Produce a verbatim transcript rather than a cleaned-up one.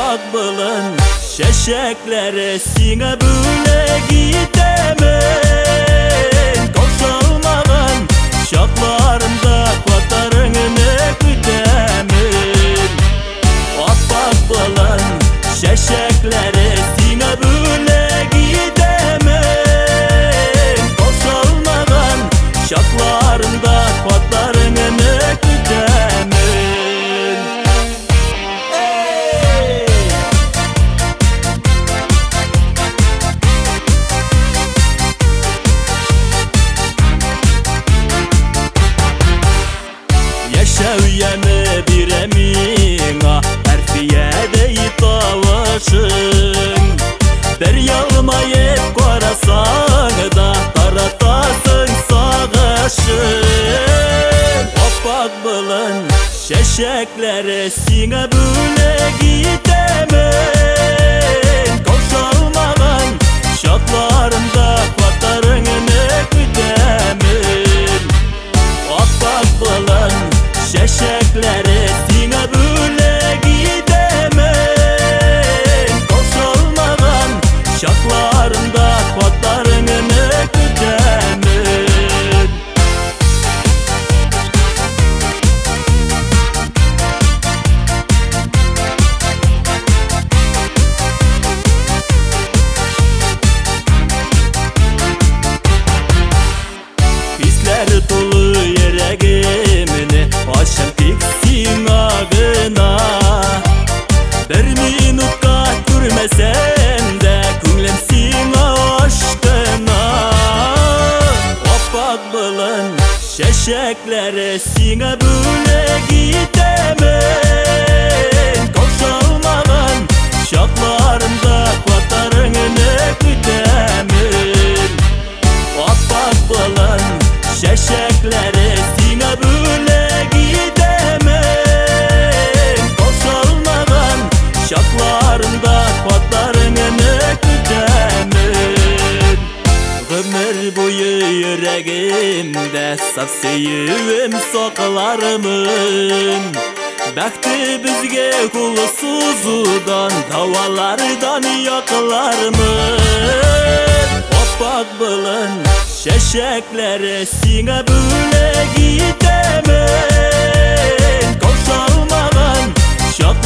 Opak bulun şeşeklere sine böyle gidemen. Koşalmağın şaklarında katarını güdemin. Opak bulun şeşeklere sine böyle gidemen. Koşalmağın şaklarında katarını güdemin. Yaşayanı bir emina Erfiye deyip tavışın. Der yağmayıp korasan da karatasın sağışın. Opak bulun şeşeklere sine böyle gidemen. Koşalmağın şaklarında katarını güdemin. Opak bulun şeşeklere sine böyle gidemen. Koşalmağın şaklarında katarını güdemin. Pisler dolu yüreğimini aşın tiksin ağına. Bir minutka görmesem de kümlemsin aşkına. Opak bulun şeşeklere sine böyle gidemen. Koşalmağın şaklarında katarını güdemin. Opak bulun şeşeklere sine böyle gidemen. Koşalmağın şaklarında katarını güdemin. Ömür boyu yüreğimde saf sevim saklarımın. Bəxti bizge kulusuzudan davalardan yaklarımın. Opak bulun şeşeklere sine böyle gidemen. Koşalmağın şak